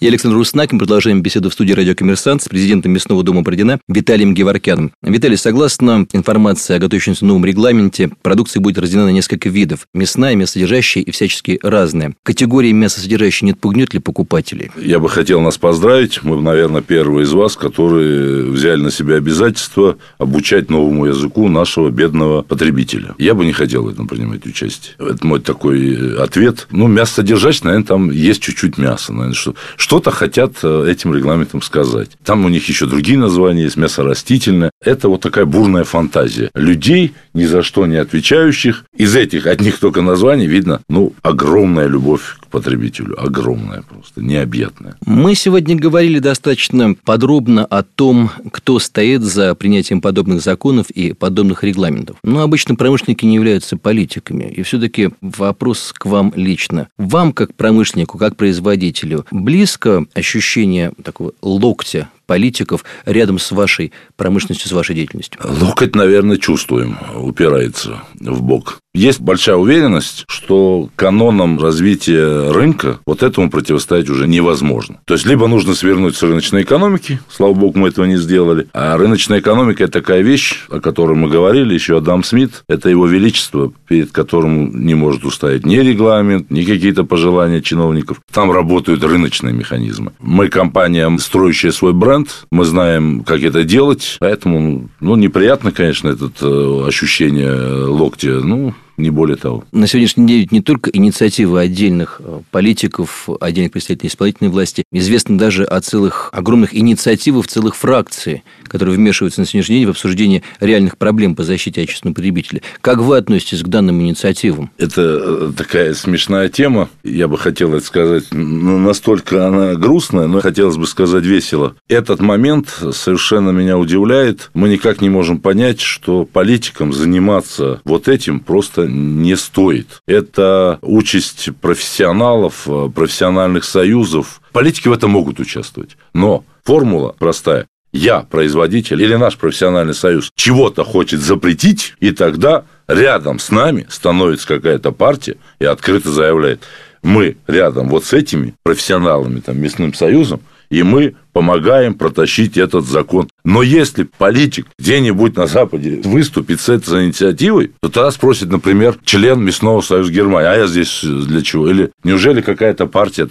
Я Александр Руснак. Мы продолжаем беседу в студии «Радио Коммерсант» с президентом Мясного дома Бородина Виталием Геворкяном. Виталий, согласно информации о готовящемся новом регламенте, продукция будет разделена на несколько видов. Мясная, мясосодержащая и всячески разная. Категория мясосодержащей не отпугнет ли покупателей? Я бы хотел нас поздравить. Мы, наверное, первые из вас, которые взяли на себя обязательство обучать новому языку нашего бедного потребителя. Я бы не хотел в этом принимать участие. Это мой такой ответ. Мясосодержащее, наверное, там есть чуть-чуть мяса. Наверное, что-то хотят этим регламентом сказать. Там у них еще другие названия есть, мясо растительное. Это вот такая бурная фантазия людей, ни за что не отвечающих. Из этих одних только названий видно, огромная любовь к потребителю. Огромная просто, необъятная. Мы сегодня говорили достаточно подробно о том, кто стоит за принятием подобных законов и подобных регламентов. Но обычно промышленники не являются политиками. И все-таки вопрос к вам лично. Вам, как промышленнику, как производителю, близко ощущение такого локтя политиков рядом с вашей промышленностью, с вашей деятельностью? Локоть, наверное, чувствуем, упирается в бок. Есть большая уверенность, что канонам развития рынка вот этому противостоять уже невозможно. То есть, либо нужно свернуть с рыночной экономики, слава богу, мы этого не сделали, а рыночная экономика – это такая вещь, о которой мы говорили, еще Адам Смит, это его величество, перед которым не может устоять ни регламент, ни какие-то пожелания чиновников. Там работают рыночные механизмы. Мы компания, строящая свой бренд, мы знаем, как это делать, поэтому, неприятно, конечно, это ощущение локтя, не более того. На сегодняшний день не только инициативы отдельных политиков, отдельных представителей исполнительной власти, известно даже о целых огромных инициативах, целых фракций, которые вмешиваются на сегодняшний день в обсуждение реальных проблем по защите отечественного потребителя. Как вы относитесь к данным инициативам? Это такая смешная тема. Я бы хотел это сказать, настолько она грустная, но хотелось бы сказать весело. Этот момент совершенно меня удивляет. Мы никак не можем понять, что политикам заниматься вот этим просто не стоит. Это участь профессионалов, профессиональных союзов. Политики в этом могут участвовать. Но формула простая. Я, производитель, или наш профессиональный союз чего-то хочет запретить, и тогда рядом с нами становится какая-то партия и открыто заявляет: мы рядом вот с этими профессионалами, мясным союзом, и мы помогаем протащить этот закон. Но если политик где-нибудь на Западе выступит с этой инициативой, то тогда спросит, например, член Мясного союза Германии: а я здесь для чего? Или неужели какая-то партия,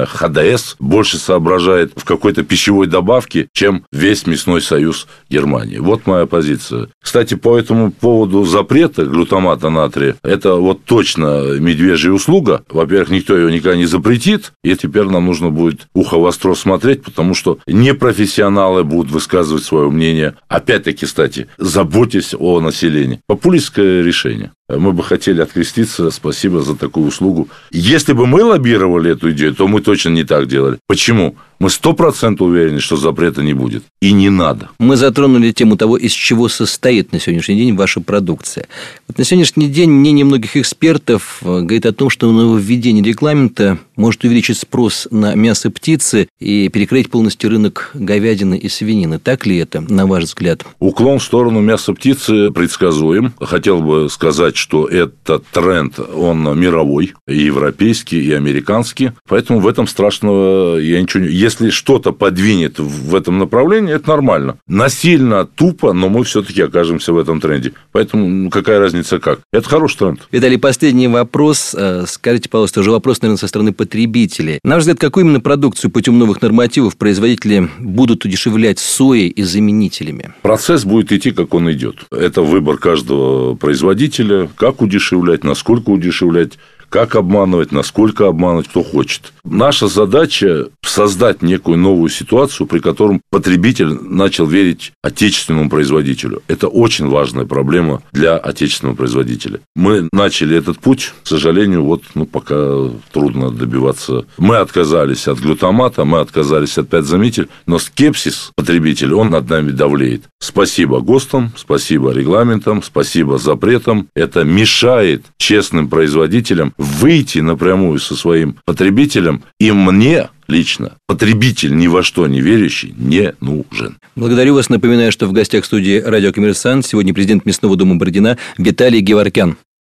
ХДС больше соображает в какой-то пищевой добавке, чем весь Мясной союз Германии? Вот моя позиция. Кстати, по этому поводу запрета глутамата натрия, это вот точно медвежья услуга. Во-первых, никто ее никогда не запретит, и теперь нам нужно будет ухо востро смотреть, потому что непрофессионалы будут высказывать свое мнение. Опять-таки, кстати, заботьтесь о населении. Популистское решение. Мы бы хотели откреститься. Спасибо за такую услугу. Если бы мы лоббировали эту идею, то мы точно не так делали. Почему? Мы 100% уверены, что запрета не будет. И не надо. Мы затронули тему того, из чего состоит на сегодняшний день ваша продукция. Вот на сегодняшний день мнение многих экспертов говорит о том, что нововведение регламента может увеличить спрос на мясо птицы и перекрыть полностью рынок говядины и свинины. Так ли это, на ваш взгляд? Уклон в сторону мяса птицы предсказуем. Хотел бы сказать, что этот тренд, он мировой, и европейский, и американский. Поэтому в этом страшного я ничего не... Если что-то подвинет в этом направлении, это нормально. Насильно, тупо, но мы все-таки окажемся в этом тренде. Поэтому какая разница как? Это хороший тренд. Виталий, последний вопрос. Скажите, пожалуйста, уже вопрос, наверное, со стороны потребителей. На ваш взгляд, какую именно продукцию путем новых нормативов производители будут удешевлять соей и заменителями? Процесс будет идти, как он идет. Это выбор каждого производителя, как удешевлять, насколько удешевлять, как обманывать, насколько обманывать, кто хочет. Наша задача – создать некую новую ситуацию, при которой потребитель начал верить отечественному производителю. Это очень важная проблема для отечественного производителя. Мы начали этот путь, к сожалению, пока трудно добиваться. Мы отказались от глутамата, мы отказались от 5 заменителей, но скепсис потребителя, он над нами давлеет. Спасибо ГОСТам, спасибо регламентам, спасибо запретам. Это мешает честным производителям выйти напрямую со своим потребителем, и мне лично потребитель ни во что не верящий не нужен. Благодарю вас. Напоминаю, что в гостях студии «Радио Коммерсант» сегодня президент Мясного дома Бородина Виталий Геворкян.